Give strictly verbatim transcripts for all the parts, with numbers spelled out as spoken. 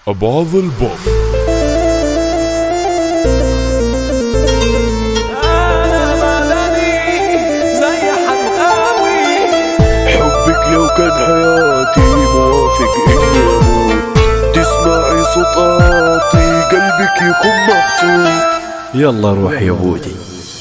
أبعض الباب. أنا مدني زي حنقاوي، حبك لو كان حياتي موافق إني أموت، تسمعي صوتاتي قلبك يكون مبسوط. يلا روح يا بودي.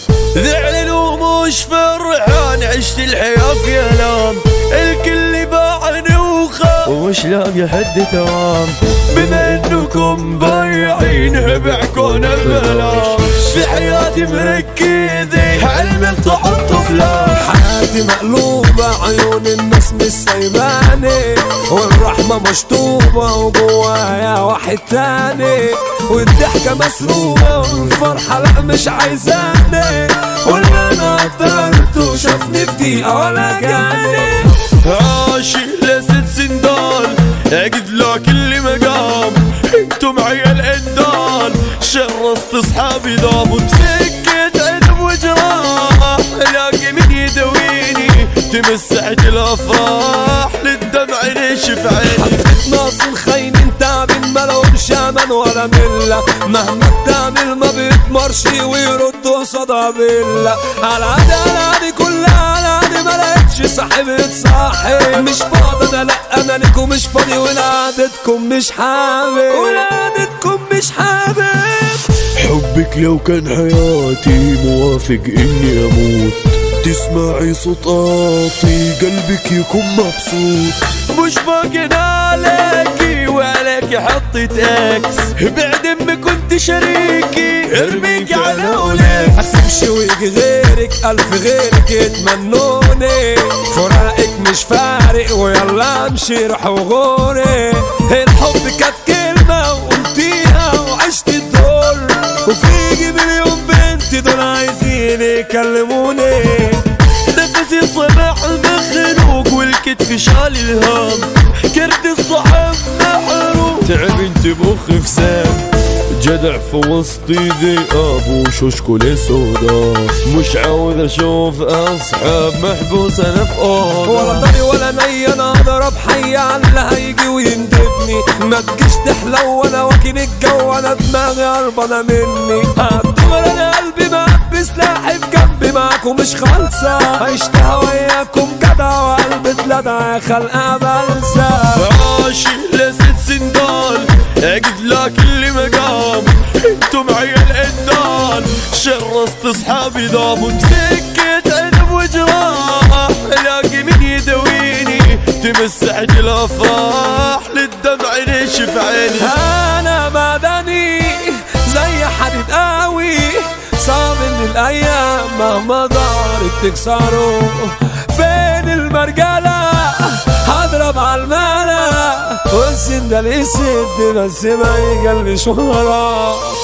ذعل ومش فرحان، عشت الحياة في ألام، الكل باعني وخاف ومش لاقي حد توام. بما انكم بايعين بعكون بلا، في حياتي مركزين علم تحط فلان. حياتي مقلوبة، عيون الناس مش سايباني، والرحمة مشطوبة وجوايا واحد تاني، والضحكة مسروقة والفرحة لا مش عايزاني، واللي انا قدرته شافني في دقيقة ولا جاني. عاشق لست سندال، اجد له كل مقام، انتم عيال عدال، شرفت اصحابي دام وتسكت علم وجراح، الاقي من يدويني تمسحت الافراح، للدمع نشف عيني. ناس الخاينين تعبين مالهمش امان ولا مله، مهما بتعمل ما بيتمرش ويردوا صدى بالله. على عادي على عادي كلها على عادي، ما لقيتش صاحب يتصاحب، مش فاضي انا لا انا ليكم مش فاضي، ولعادتكم مش حابب، ولعادتكم مش حابب. حبك لو كان حياتي موافق إني أموت، تسمعي صوتاتي قلبك يكون مبسوط. مش باقي عليكي وعليكي حطيت اكس، بعد ما كنت شريكي ارميك على اوليك، حسمش ويجي غيرك الف غيرك يتمنوني، فراقك مش فارق ويلا امشي روح وغوري. الحب كانت كلمة وقلتيها وعشت الدور، وفيجي مليون بنت دول عايزين يكلموني، نفسي صباح المخنوق والكتف شال الهام، كرت الصحب محروق تعب انت بأخ في سام، جدع في وسطي ذئاب وشوشكولي سودا، مش عاوز اشوف اصحاب محبوس انا في اوضه، ولا طري ولا ني انا اضرب حي على اللي هيجي ويندبني، ما تجيش تحلو وانا واكل الجو، انا دماغي هربانه مني، هتدمر انا قلبي معبي سلاحي في جنبي، معاكم مش خالصه، عشتها وياكم جدع وقلبي اتلدع خلقها بلسه. عاشق لست سندال، اجد لك كل مقام، انتم عيال عدال، شرست اصحابي دام وتسكت علم وجراح، الاقي من يدويني تمسحت الافراح، للدمع نشف عيني. انا مدني زي حديد قوي، صعب ان الايام مهما ضارت تكسره، فين المرجله هضرب على الملا، والسن ده اللي يسد بس ما يجلش وراه.